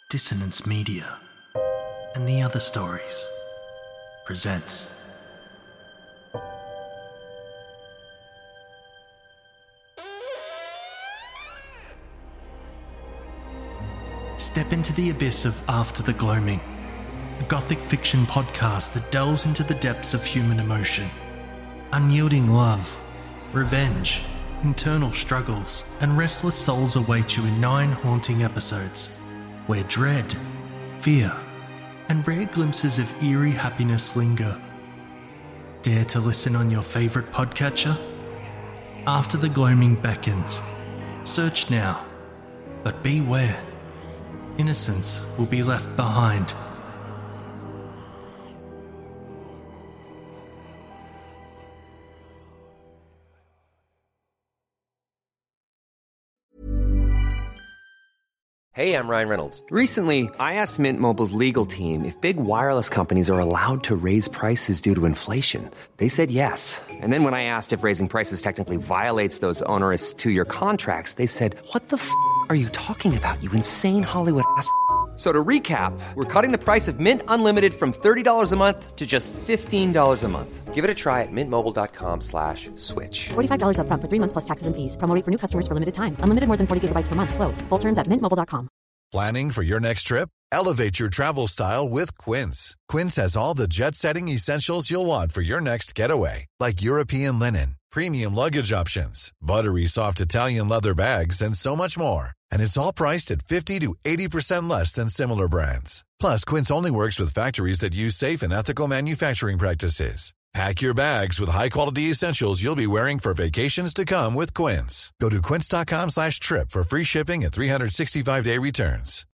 Dissonance Media and the Other Stories presents Step into the abyss of After the Gloaming, a gothic fiction podcast that delves into the depths of human emotion, unyielding love, revenge, internal struggles, and restless souls await you in 9 haunting episodes, where dread, fear, and rare glimpses of eerie happiness linger. Dare to listen on your favourite podcatcher? After the Gloaming beckons. Search now, but beware. Innocence will be left behind. Hey, I'm Ryan Reynolds. Recently, I asked Mint Mobile's legal team if big wireless companies are allowed to raise prices due to inflation. They said yes. And then when I asked if raising prices technically violates those onerous 2-year contracts, they said, "What the f*** are you talking about, you insane Hollywood ass?" So to recap, we're cutting the price of Mint Unlimited from $30 a month to just $15 a month. Give it a try at mintmobile.com/switch. $45 up front for 3 months plus taxes and fees. Promo rate for new customers for limited time. Unlimited more than 40 gigabytes per month. Slows full terms at mintmobile.com. Planning for your next trip? Elevate your travel style with Quince. Quince has all the jet-setting essentials you'll want for your next getaway, like European linen, premium luggage options, buttery soft Italian leather bags, and so much more. And it's all priced at 50 to 80% less than similar brands. Plus, Quince only works with factories that use safe and ethical manufacturing practices. Pack your bags with high-quality essentials you'll be wearing for vacations to come with Quince. Go to quince.com/trip for free shipping and 365-day returns.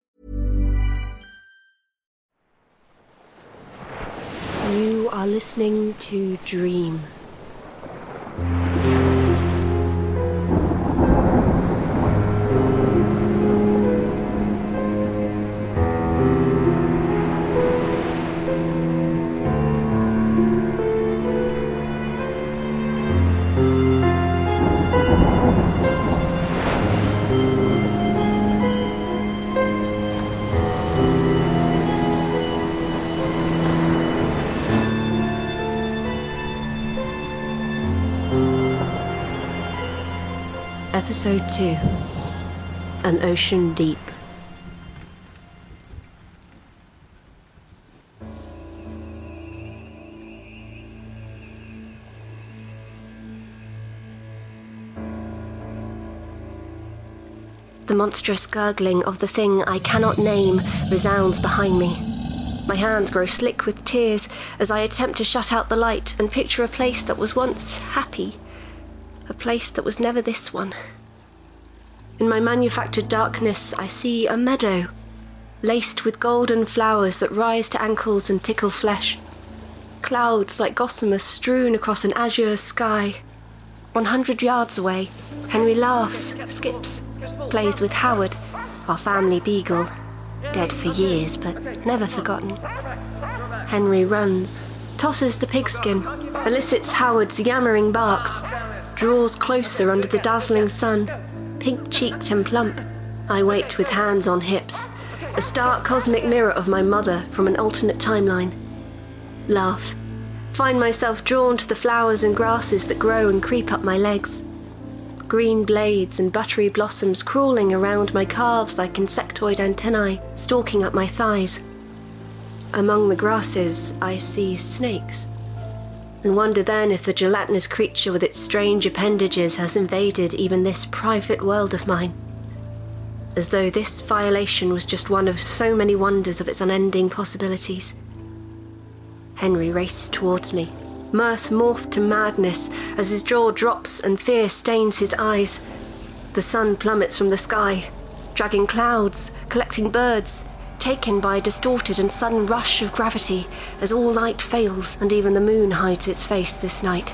You are listening to Dream. Episode 2, An Ocean Deep. The monstrous gurgling of the thing I cannot name resounds behind me. My hands grow slick with tears as I attempt to shut out the light and picture a place that was once happy. A place that was never this one. In my manufactured darkness, I see a meadow, laced with golden flowers that rise to ankles and tickle flesh. Clouds like gossamer strewn across an azure sky. 100 yards away, Henry laughs, skips, plays with Howard, our family beagle, dead for years but never forgotten. Henry runs, tosses the pigskin, elicits Howard's yammering barks, draws closer under the dazzling sun, pink-cheeked and plump. I wait with hands on hips, a stark cosmic mirror of my mother from an alternate timeline. Laugh. Find myself drawn to the flowers and grasses that grow and creep up my legs. Green blades and buttery blossoms crawling around my calves like insectoid antennae, stalking up my thighs. Among the grasses, I see snakes, and wonder then if the gelatinous creature with its strange appendages has invaded even this private world of mine. As though this violation was just one of so many wonders of its unending possibilities. Henry races towards me, mirth morphed to madness as his jaw drops and fear stains his eyes. The sun plummets from the sky, dragging clouds, collecting birds, taken by a distorted and sudden rush of gravity as all light fails and even the moon hides its face this night.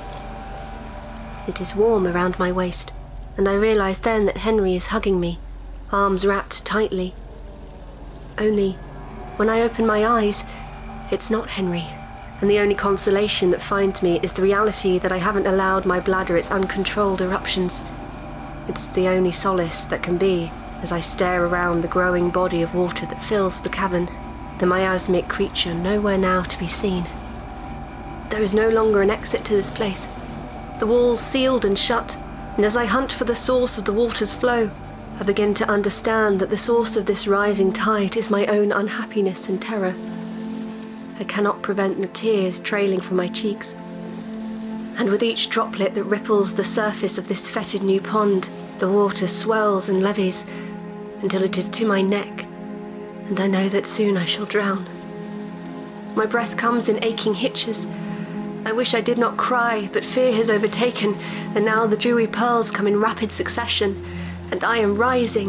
It is warm around my waist, and I realise then that Henry is hugging me, arms wrapped tightly. Only, when I open my eyes, it's not Henry, and the only consolation that finds me is the reality that I haven't allowed my bladder its uncontrolled eruptions. It's the only solace that can be as I stare around the growing body of water that fills the cavern, the miasmic creature nowhere now to be seen. There is no longer an exit to this place. The walls sealed and shut, and as I hunt for the source of the water's flow, I begin to understand that the source of this rising tide is my own unhappiness and terror. I cannot prevent the tears trailing from my cheeks, and with each droplet that ripples the surface of this fetid new pond, the water swells and levies until it is to my neck, and I know that soon I shall drown. My breath comes in aching hitches. I wish I did not cry, but fear has overtaken, and now the dewy pearls come in rapid succession, and I am rising,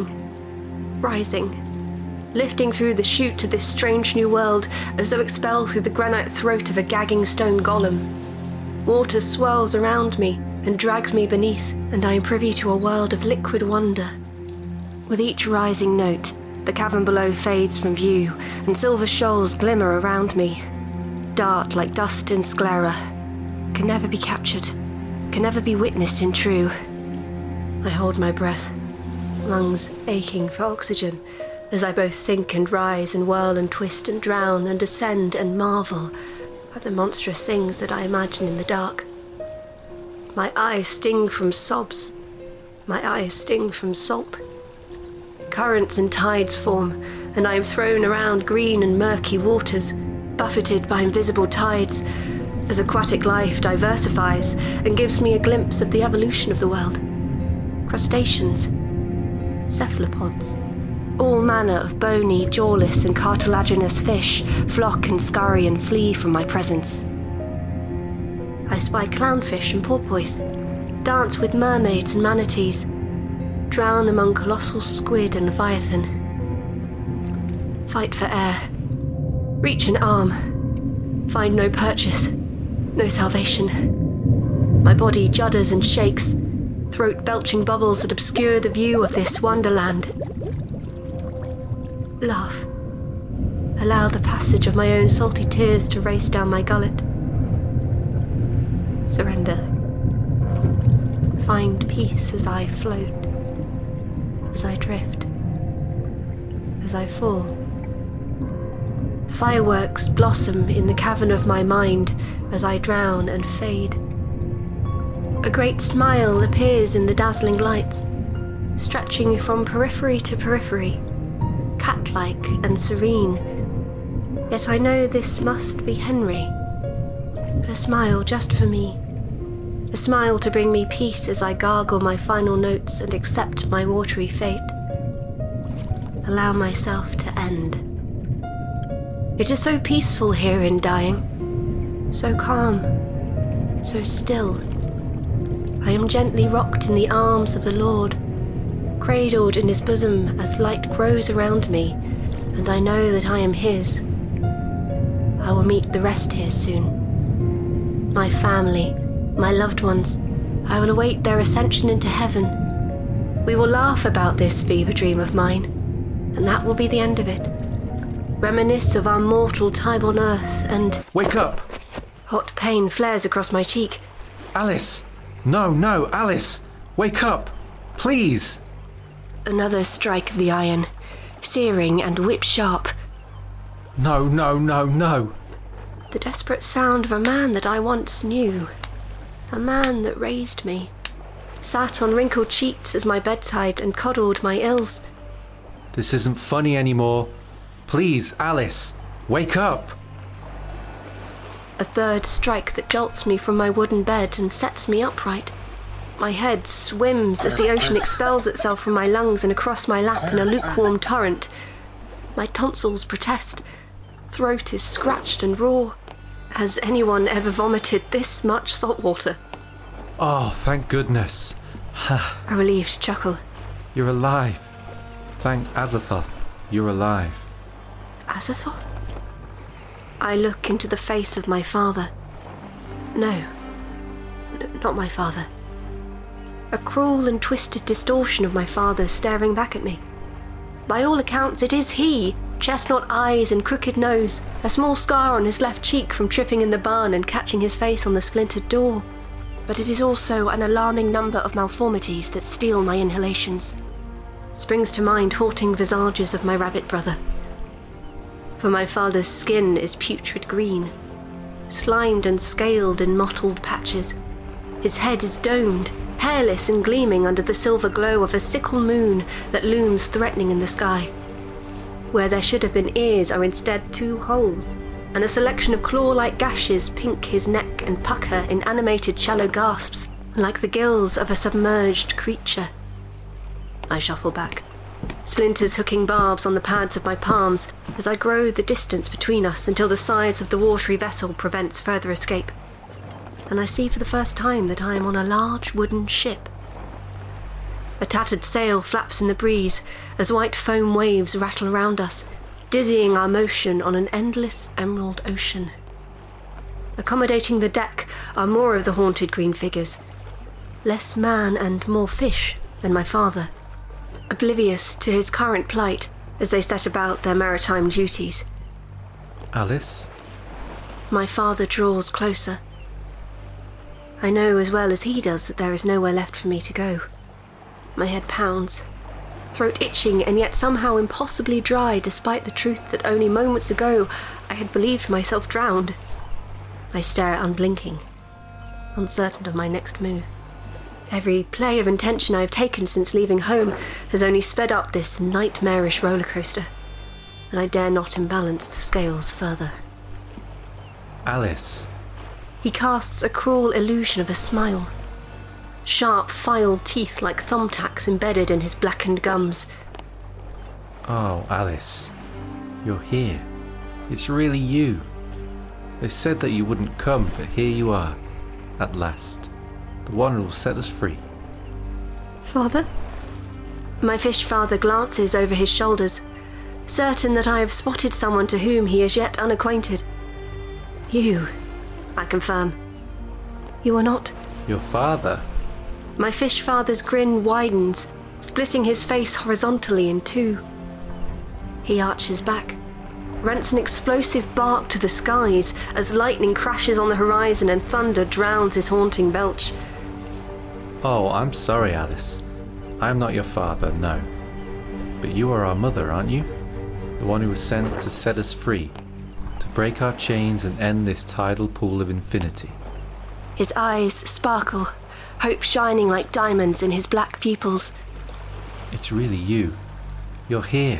lifting through the chute of this strange new world, as though expelled through the granite throat of a gagging stone golem. Water swirls around me and drags me beneath, and I am privy to a world of liquid wonder. With each rising note, the cavern below fades from view, and silver shoals glimmer around me. Dart like dust in sclera, can never be captured, can never be witnessed in true. I hold my breath, lungs aching for oxygen, as I both think and rise and whirl and twist and drown and descend and marvel at the monstrous things that I imagine in the dark. My eyes sting from sobs, my eyes sting from salt. Currents and tides form, and I am thrown around green and murky waters, buffeted by invisible tides, as aquatic life diversifies and gives me a glimpse of the evolution of the world. Crustaceans, cephalopods, all manner of bony, jawless and cartilaginous fish flock and scurry and flee from my presence. I spy clownfish and porpoise, dance with mermaids and manatees, drown among colossal squid and leviathan, fight for air, reach an arm, find no purchase, no salvation. My body judders and shakes, throat belching bubbles that obscure the view of this wonderland. Laugh. Allow the passage of my own salty tears to race down my gullet. Surrender. Find peace as I float, as I drift, as I fall. Fireworks blossom in the cavern of my mind as I drown and fade. A great smile appears in the dazzling lights, stretching from periphery to periphery, cat-like and serene. Yet I know this must be Henry. A smile just for me. A smile to bring me peace as I gargle my final notes and accept my watery fate. Allow myself to end. It is so peaceful here in dying, so calm, so still. I am gently rocked in the arms of the Lord, cradled in his bosom as light grows around me, and I know that I am his. I will meet the rest here soon. My family, my loved ones, I will await their ascension into heaven. We will laugh about this fever dream of mine, and that will be the end of it. Reminisce of our mortal time on earth and... Wake up! Hot pain flares across my cheek. Alice! No, Alice! Wake up! Please! Another strike of the iron, searing and whip-sharp. No. The desperate sound of a man that I once knew. A man that raised me. Sat on wrinkled cheeks at my bedside and coddled my ills. This isn't funny anymore. Please, Alice, wake up! A third strike that jolts me from my wooden bed and sets me upright. My head swims as the ocean expels itself from my lungs and across my lap in a lukewarm torrent. My tonsils protest. Throat is scratched and raw. Has anyone ever vomited this much salt water? Oh, thank goodness. A relieved chuckle. You're alive. Thank Azathoth, you're alive. Azathoth? I look into the face of my father. No, not my father. A cruel and twisted distortion of my father staring back at me. By all accounts, it is he. Chestnut eyes and crooked nose, a small scar on his left cheek from tripping in the barn and catching his face on the splintered door. But it is also an alarming number of malformities that steal my inhalations. springs to mind haunting visages of my rabbit brother. For my father's skin is putrid green, slimed and scaled in mottled patches. His head is domed, hairless and gleaming under the silver glow of a sickle moon that looms threatening in the sky. Where there should have been ears are instead 2 holes, and a selection of claw-like gashes pink his neck and pucker in animated shallow gasps, like the gills of a submerged creature. I shuffle back, splinters hooking barbs on the pads of my palms as I grow the distance between us until the size of the watery vessel prevents further escape. And I see for the first time that I am on a large wooden ship. A tattered sail flaps in the breeze as white foam waves rattle around us, dizzying our motion on an endless emerald ocean. Accommodating the deck are more of the haunted green figures, less man and more fish than my father, oblivious to his current plight as they set about their maritime duties. Alice? My father draws closer. I know as well as he does that there is nowhere left for me to go. My head pounds, throat itching and yet somehow impossibly dry despite the truth that only moments ago I had believed myself drowned. I stare unblinking, uncertain of my next move. Every play of intention I have taken since leaving home has only sped up this nightmarish roller coaster, and I dare not imbalance the scales further. Alice. He casts a cruel illusion of a smile. Sharp, filed teeth like thumbtacks embedded in his blackened gums. Oh, Alice. You're here. It's really you. They said that you wouldn't come, but here you are. At last. The one who will set us free. Father? My fish father glances over his shoulders, certain that I have spotted someone to whom he is yet unacquainted. You, I confirm. You are not? Your father? My fish father's grin widens, splitting his face horizontally in 2. He arches back, rents an explosive bark to the skies as lightning crashes on the horizon and thunder drowns his haunting belch. Oh, I'm sorry, Alice. I'm not your father, no. But you are our mother, aren't you? The one who was sent to set us free, to break our chains and end this tidal pool of infinity. His eyes sparkle, hope shining like diamonds in his black pupils. It's really you. You're here.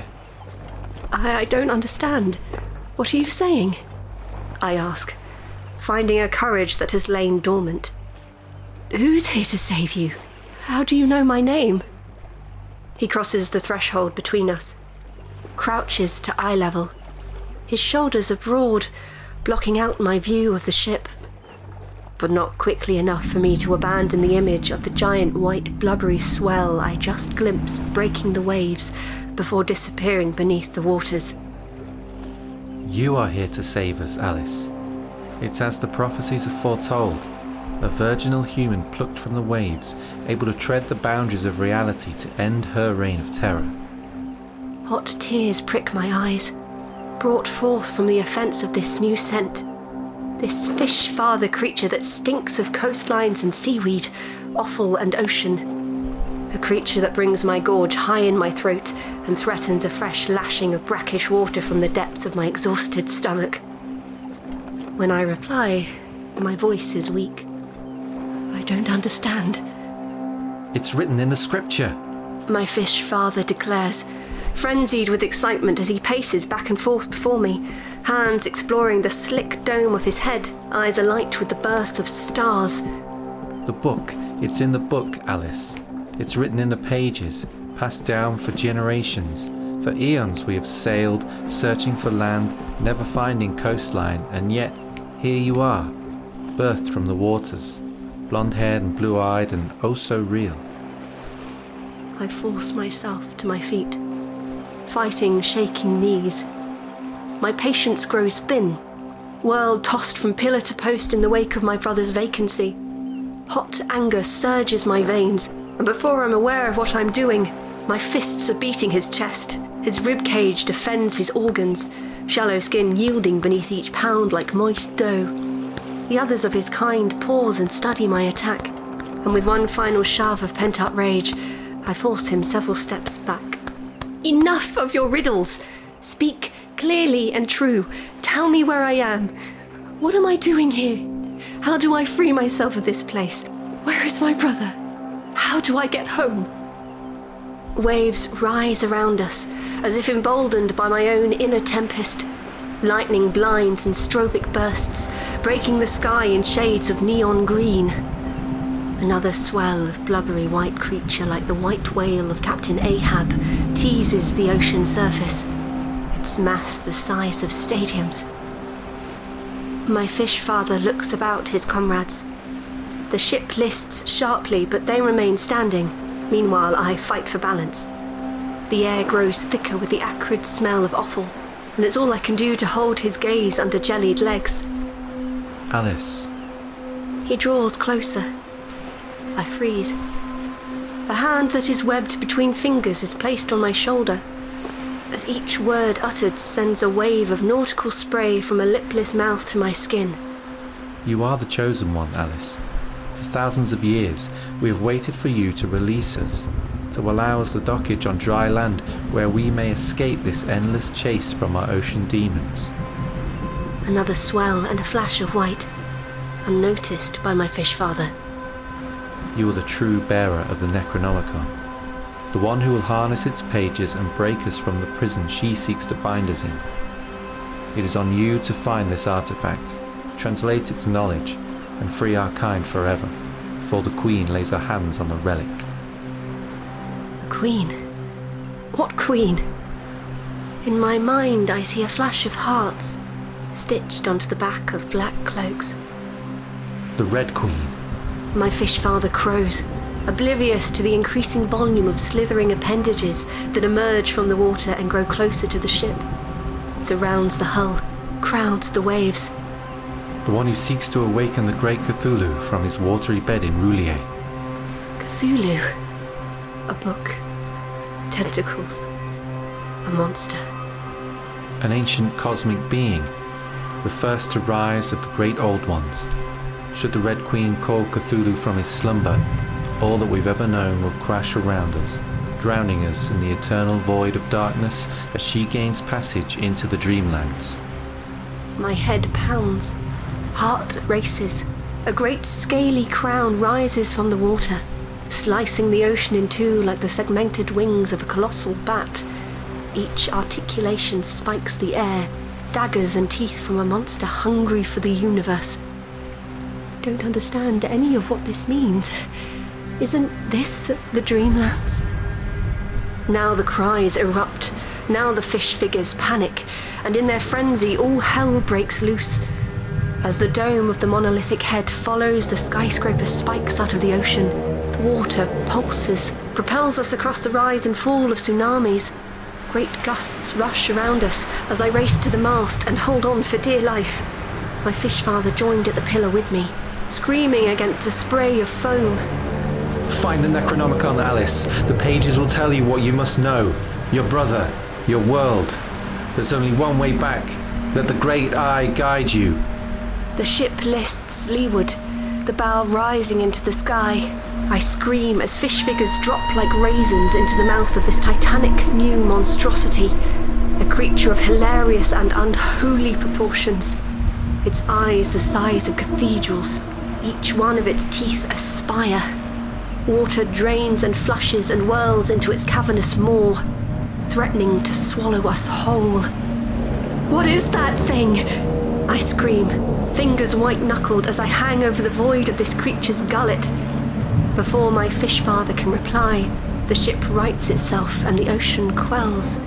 I don't understand. What are you saying? I ask, finding a courage that has lain dormant. Who's here to save you? How do you know my name? He crosses the threshold between us, crouches to eye level. His shoulders are broad, blocking out my view of the ship, but not quickly enough for me to abandon the image of the giant white blubbery swell I just glimpsed breaking the waves before disappearing beneath the waters. You are here to save us, Alice. It's as the prophecies have foretold. A virginal human plucked from the waves, able to tread the boundaries of reality to end her reign of terror. Hot tears prick my eyes, brought forth from the offence of this new scent. This fish father creature that stinks of coastlines and seaweed, offal and ocean. A creature that brings my gorge high in my throat and threatens a fresh lashing of brackish water from the depths of my exhausted stomach. When I reply, my voice is weak. I don't understand. It's written in the scripture, my fish father declares, frenzied with excitement as he paces back and forth before me, hands exploring the slick dome of his head, eyes alight with the birth of stars. The book. It's in the book, Alice. It's written in the pages, passed down for generations. For eons we have sailed, searching for land, never finding coastline, and yet here you are, birthed from the waters, blonde-haired and blue-eyed and oh so real. I force myself to my feet, fighting shaking knees. My patience grows thin, whirled tossed from pillar to post in the wake of my brother's vacancy. Hot anger surges my veins, and before I'm aware of what I'm doing, my fists are beating his chest. His ribcage defends his organs, shallow skin yielding beneath each pound like moist dough. The others of his kind pause and study my attack, and with one final shove of pent-up rage, I force him several steps back. Enough of your riddles! Speak clearly and true. Tell me where I am. What am I doing here? How do I free myself of this place? Where is my brother? How do I get home? Waves rise around us, as if emboldened by my own inner tempest. Lightning blinds and strobic bursts, breaking the sky in shades of neon green. Another swell of blubbery white creature like the white whale of Captain Ahab teases the ocean surface, its mass the size of stadiums. My fish father looks about his comrades. The ship lists sharply, but they remain standing. Meanwhile, I fight for balance. The air grows thicker with the acrid smell of offal, and it's all I can do to hold his gaze under jellied legs. Alice. He draws closer. I freeze. A hand that is webbed between fingers is placed on my shoulder, as each word uttered sends a wave of nautical spray from a lipless mouth to my skin. You are the chosen one, Alice. For thousands of years, we have waited for you to release us, to allow us the dockage on dry land where we may escape this endless chase from our ocean demons. Another swell and a flash of white, unnoticed by my fish father. You are the true bearer of the Necronomicon, the one who will harness its pages and break us from the prison she seeks to bind us in. It is on you to find this artifact, translate its knowledge, and free our kind forever, before the Queen lays her hands on the relic. The Queen? What Queen? In my mind I see a flash of hearts, stitched onto the back of black cloaks. The Red Queen. My fish father crows, oblivious to the increasing volume of slithering appendages that emerge from the water and grow closer to the ship. Surrounds the hull, crowds the waves. The one who seeks to awaken the great Cthulhu from his watery bed in Roulier. Cthulhu. A book. Tentacles. A monster. An ancient cosmic being, the first to rise of the great old ones. Should the Red Queen call Cthulhu from his slumber, all that we've ever known will crash around us, drowning us in the eternal void of darkness as she gains passage into the dreamlands. My head pounds. Heart races. A great scaly crown rises from the water, slicing the ocean in two like the segmented wings of a colossal bat. Each articulation spikes the air, daggers and teeth from a monster hungry for the universe. I don't understand any of what this means. Isn't this the Dreamlands? Now the cries erupt. Now the fish figures panic, and in their frenzy all hell breaks loose. As the dome of the monolithic head follows the skyscraper spikes out of the ocean, the water pulses, propels us across the rise and fall of tsunamis. Great gusts rush around us as I race to the mast and hold on for dear life. My fish father joined at the pillar with me, screaming against the spray of foam. Find the Necronomicon, Alice. The pages will tell you what you must know. Your brother, your world. There's only one way back. Let the great eye guide you. The ship lists leeward, the bow rising into the sky. I scream as fish figures drop like raisins into the mouth of this titanic new monstrosity, a creature of hilarious and unholy proportions. Its eyes the size of cathedrals, each one of its teeth a spire. Water drains and flushes and whirls into its cavernous maw, threatening to swallow us whole. What is that thing? I scream, fingers white-knuckled as I hang over the void of this creature's gullet. Before my fish father can reply, the ship rights itself and the ocean quells.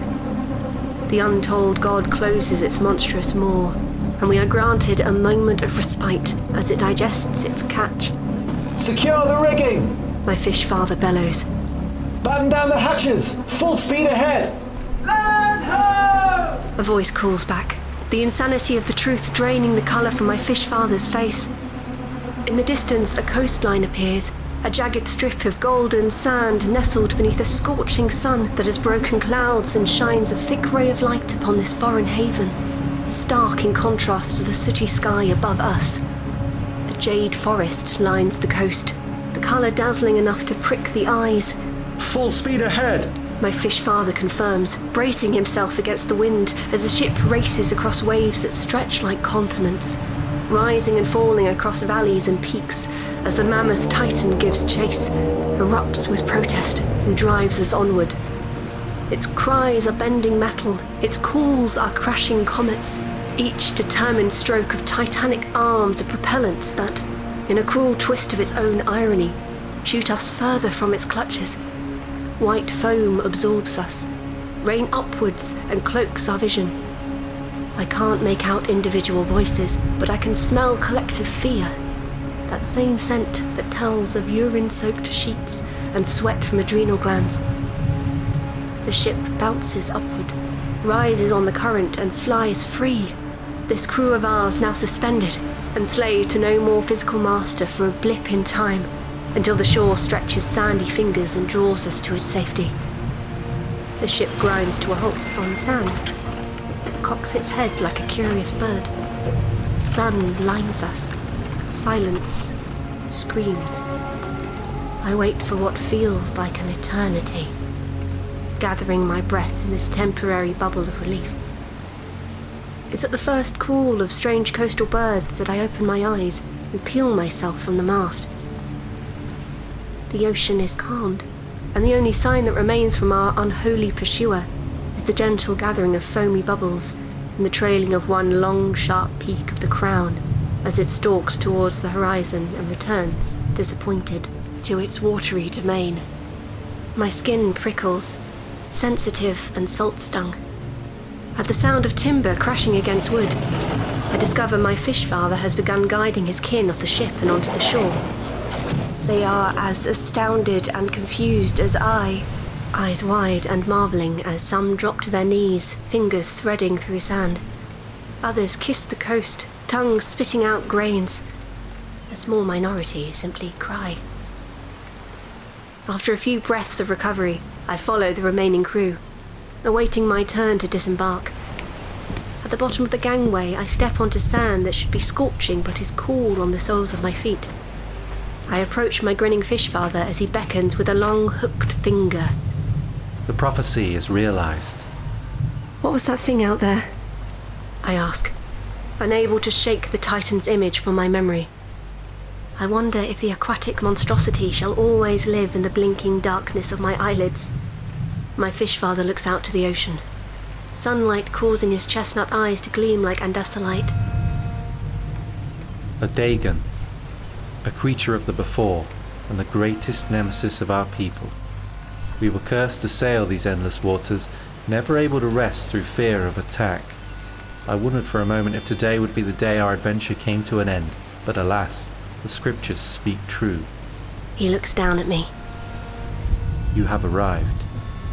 The untold god closes its monstrous maw, and we are granted a moment of respite as it digests its catch. Secure the rigging! My fish father bellows. Batten down the hatches! Full speed ahead! Land ho! A voice calls back, the insanity of the truth draining the colour from my fish father's face. In the distance, a coastline appears, a jagged strip of golden sand nestled beneath a scorching sun that has broken clouds and shines a thick ray of light upon this foreign haven, stark in contrast to the sooty sky above us. A jade forest lines the coast, the colour dazzling enough to prick the eyes, Full speed ahead! My fish father confirms, bracing himself against the wind as the ship races across waves that stretch like continents, rising and falling across valleys and peaks as the mammoth titan gives chase, erupts with protest, and drives us onward. Its cries are bending metal, its calls are crashing comets, each determined stroke of titanic arms of propellants that, in a cruel twist of its own irony, shoot us further from its clutches. White foam absorbs us, rain upwards and cloaks our vision. I can't make out individual voices, but I can smell collective fear. That same scent that tells of urine-soaked sheets and sweat from adrenal glands. The ship bounces upward, rises on the current and flies free. This crew of ours now suspended and slave to no more physical master for a blip in time, until the shore stretches sandy fingers and draws us to its safety. The ship grinds to a halt on sand. It cocks its head like a curious bird. Sun blinds us. Silence screams. I wait for what feels like an eternity, gathering my breath in this temporary bubble of relief. It's at the first call of strange coastal birds that I open my eyes and peel myself from the mast. The ocean is calmed, and the only sign that remains from our unholy pursuer is the gentle gathering of foamy bubbles and the trailing of one long, sharp peak of the crown as it stalks towards the horizon and returns, disappointed, to its watery domain. My skin prickles, sensitive and salt-stung. At the sound of timber crashing against wood, I discover my fish father has begun guiding his kin off the ship and onto the shore. They are as astounded and confused as I, eyes wide and marvelling as some drop to their knees, fingers threading through sand. Others kiss the coast, tongues spitting out grains. A small minority simply cry. After a few breaths of recovery, I follow the remaining crew, awaiting my turn to disembark. At the bottom of the gangway, I step onto sand that should be scorching but is cool on the soles of my feet. I approach my grinning fish father as he beckons with a long hooked finger. The prophecy is realized. What was that thing out there? I ask, unable to shake the Titan's image from my memory. I wonder if the aquatic monstrosity shall always live in the blinking darkness of my eyelids. My fish father looks out to the ocean, sunlight causing his chestnut eyes to gleam like andasalite. A Dagon, a creature of the before, and the greatest nemesis of our people. We were cursed to sail these endless waters, never able to rest through fear of attack. I wondered for a moment if today would be the day our adventure came to an end, but alas, the scriptures speak true. He looks down at me. You have arrived.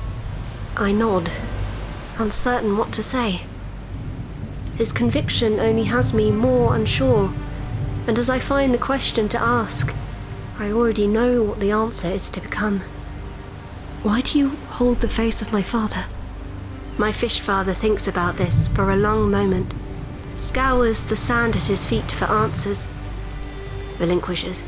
I nod, uncertain what to say. His conviction only has me more unsure, and as I find the question to ask, I already know what the answer is to become. Why do you hold the face of my father? My fish father thinks about this for a long moment, scours the sand at his feet for answers, relinquishes.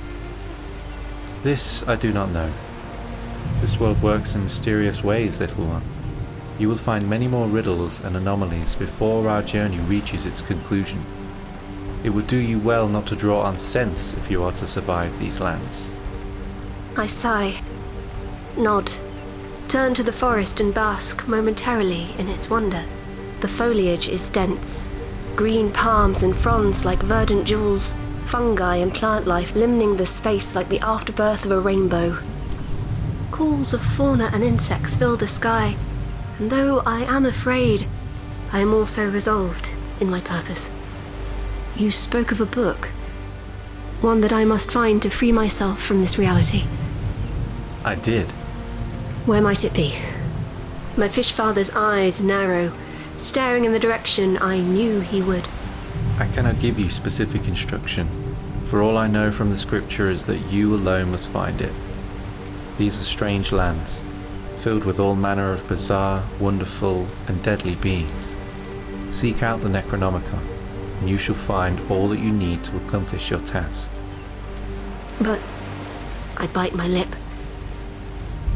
This I do not know. This world works in mysterious ways, little one. You will find many more riddles and anomalies before our journey reaches its conclusion. It would do you well not to draw on sense if you are to survive these lands. I sigh, nod, turn to the forest and bask momentarily in its wonder. The foliage is dense, green palms and fronds like verdant jewels, fungi and plant life limning the space like the afterbirth of a rainbow. Calls of fauna and insects fill the sky, and though I am afraid, I am also resolved in my purpose. You spoke of a book, one that I must find to free myself from this reality. I did. Where might it be? My fish father's eyes narrow, staring in the direction I knew he would. I cannot give you specific instruction, for all I know from the scripture is that you alone must find it. These are strange lands, filled with all manner of bizarre, wonderful, and deadly beings. Seek out the Necronomicon, and you shall find all that you need to accomplish your task. But I bite my lip. I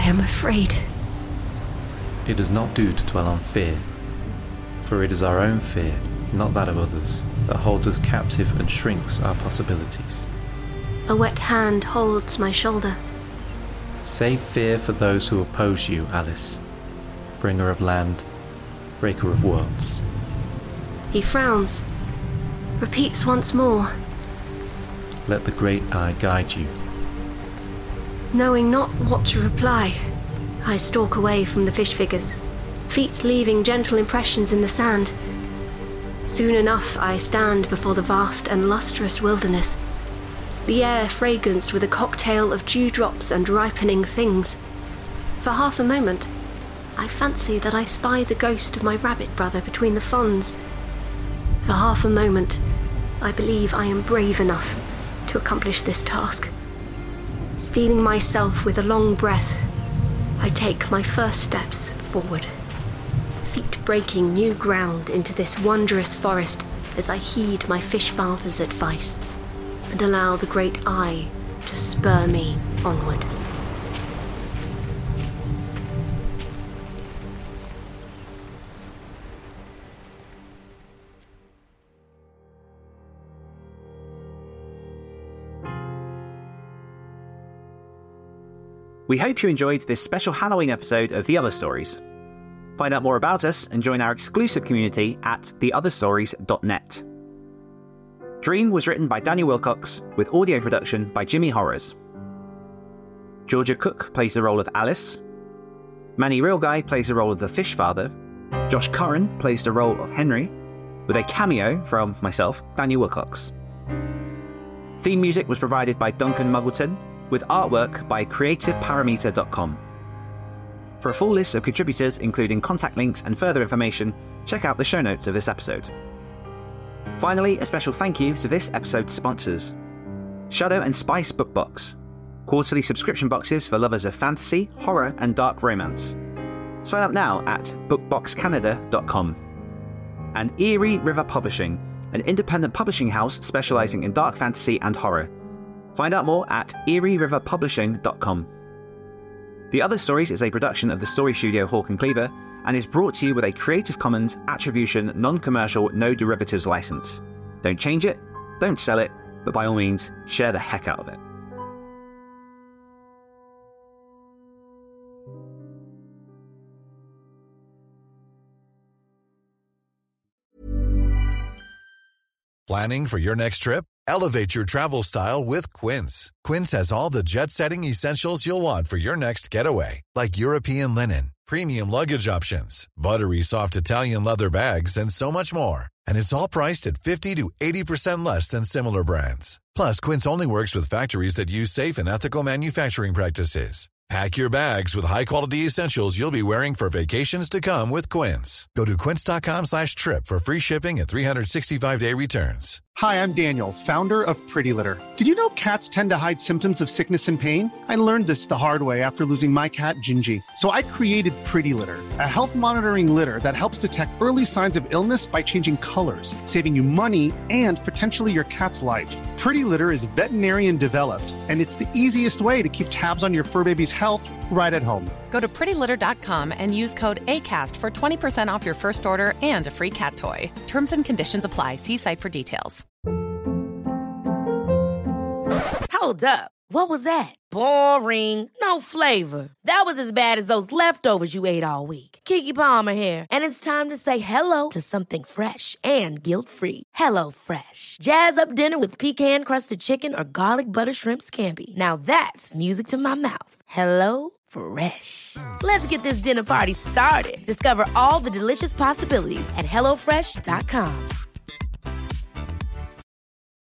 I am afraid. It does not do to dwell on fear, for it is our own fear, not that of others, that holds us captive and shrinks our possibilities. A wet hand holds my shoulder. Save fear for those who oppose you, Alice, bringer of land, breaker of worlds. He frowns, repeats once more. Let the great eye guide you. Knowing not what to reply, I stalk away from the fish figures, feet leaving gentle impressions in the sand. Soon enough I stand before the vast and lustrous wilderness, the air fragranced with a cocktail of dewdrops and ripening things. For half a moment, I fancy that I spy the ghost of my rabbit brother between the fronds. For half a moment, I believe I am brave enough to accomplish this task. Steeling myself with a long breath, I take my first steps forward, feet breaking new ground into this wondrous forest as I heed my fish father's advice and allow the great eye to spur me onward. We hope you enjoyed this special Halloween episode of The Other Stories. Find out more about us and join our exclusive community at theotherstories.net. Dream was written by Daniel Wilcox, with audio production by Jimmy Horrors. Georgia Cook plays the role of Alice. Manny Realguy plays the role of the Fish Father. Josh Curran plays the role of Henry, with a cameo from myself, Daniel Wilcox. Theme music was provided by Duncan Muggleton, with artwork by creativeparameter.com. For a full list of contributors, including contact links and further information, check out the show notes of this episode. Finally, a special thank you to this episode's sponsors: Shadow and Spice Book Box, quarterly subscription boxes for lovers of fantasy, horror, and dark romance. Sign up now at bookboxcanada.com. And Erie River Publishing, an independent publishing house specialising in dark fantasy and horror. Find out more at erieriverpublishing.com. The Other Stories is a production of the Story Studio Hawk and Cleaver and is brought to you with a Creative Commons Attribution Non-Commercial No Derivatives license. Don't change it, don't sell it, but by all means, share the heck out of it. Planning for your next trip? Elevate your travel style with Quince. Quince has all the jet-setting essentials you'll want for your next getaway, like European linen, premium luggage options, buttery soft Italian leather bags, and so much more. And it's all priced at 50 to 80% less than similar brands. Plus, Quince only works with factories that use safe and ethical manufacturing practices. Pack your bags with high-quality essentials you'll be wearing for vacations to come with Quince. Go to quince.com/trip for free shipping and 365-day returns. Hi, I'm Daniel, founder of Pretty Litter. Did you know cats tend to hide symptoms of sickness and pain? I learned this the hard way after losing my cat, Gingy. So I created Pretty Litter, a health monitoring litter that helps detect early signs of illness by changing colors, saving you money and potentially your cat's life. Pretty Litter is veterinarian developed, and it's the easiest way to keep tabs on your fur baby's health right at home. Go to prettylitter.com and use code ACAST for 20% off your first order and a free cat toy. Terms and conditions apply. See site for details. Hold up. What was that? Boring. No flavor. That was as bad as those leftovers you ate all week. Keke Palmer here, and it's time to say hello to something fresh and guilt-free. Hello Fresh. Jazz up dinner with pecan-crusted chicken or garlic butter shrimp scampi. Now that's music to my mouth. Hello Fresh. Let's get this dinner party started. Discover all the delicious possibilities at HelloFresh.com.